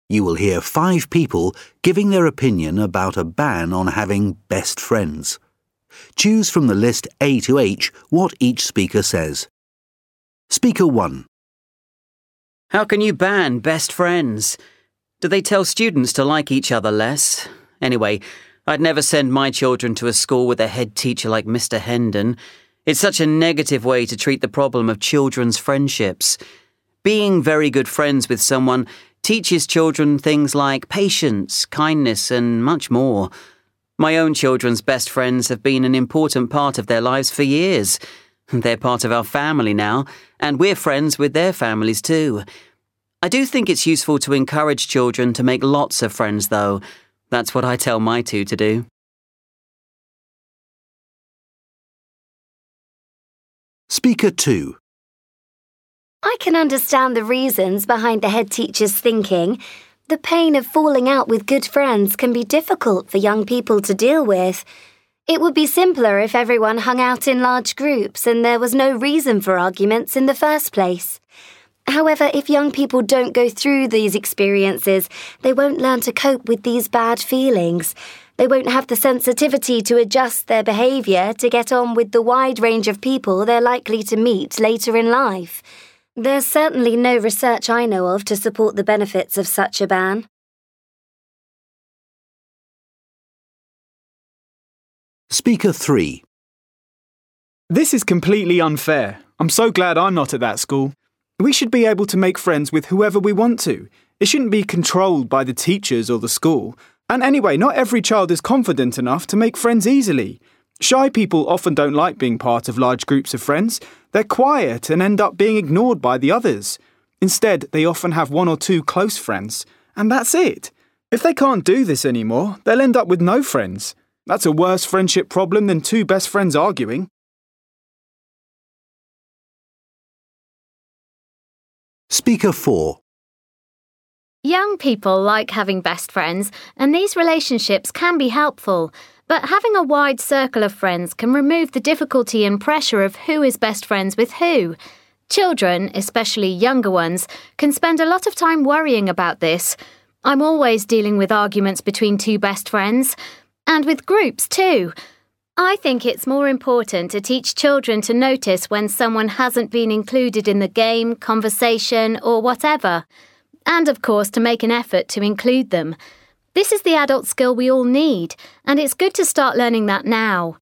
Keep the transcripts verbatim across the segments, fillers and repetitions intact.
You will hear five people giving their opinion about a ban on having best friends. Choose from the list A to H what each speaker says. Speaker one. How can you ban best friends? Do they tell students to like each other less? Anyway, I'd never send my children to a school with a head teacher like Mister Hendon. It's such a negative way to treat the problem of children's friendships. Being very good friends with someone teaches children things like patience, kindness, and much more. My own children's best friends have been an important part of their lives for years. They're part of our family now, and we're friends with their families too. I do think it's useful to encourage children to make lots of friends, though. That's what I tell my two to do. Speaker two. I can understand the reasons behind the head teacher's thinking. The pain of falling out with good friends can be difficult for young people to deal with. It would be simpler if everyone hung out in large groups and there was no reason for arguments in the first place. However, if young people don't go through these experiences, they won't learn to cope with these bad feelings. They won't have the sensitivity to adjust their behaviour to get on with the wide range of people they're likely to meet later in life. There's certainly no research I know of to support the benefits of such a ban. Speaker three. This is completely unfair. I'm so glad I'm not at that school. We should be able to make friends with whoever we want to. It shouldn't be controlled by the teachers or the school. And anyway, not every child is confident enough to make friends easily. Shy people often don't like being part of large groups of friends. They're quiet and end up being ignored by the others. Instead, they often have one or two close friends. And that's it. If they can't do this anymore, they'll end up with no friends. That's a worse friendship problem than two best friends arguing. Speaker four. Young people like having best friends, and these relationships can be helpful. But having a wide circle of friends can remove the difficulty and pressure of who is best friends with who. Children, especially younger ones, can spend a lot of time worrying about this. I'm always dealing with arguments between two best friends, and with groups too. I think it's more important to teach children to notice when someone hasn't been included in the game, conversation, or whatever. And of course to make an effort to include them. This is the adult skill we all need, and it's good to start learning that now.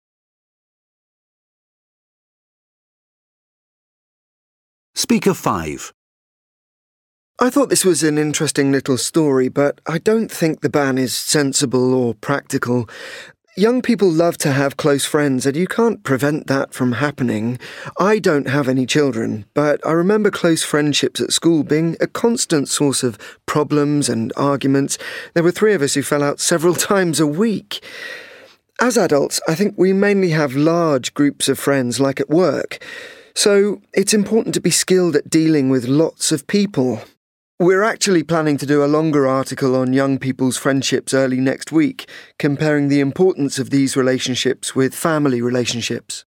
Speaker five. I thought this was an interesting little story, but I don't think the ban is sensible or practical. Young people love to have close friends, and you can't prevent that from happening. I don't have any children, but I remember close friendships at school being a constant source of problems and arguments. There were three of us who fell out several times a week. As adults, I think we mainly have large groups of friends, like at work. So it's important to be skilled at dealing with lots of people. We're actually planning to do a longer article on young people's friendships early next week, comparing the importance of these relationships with family relationships.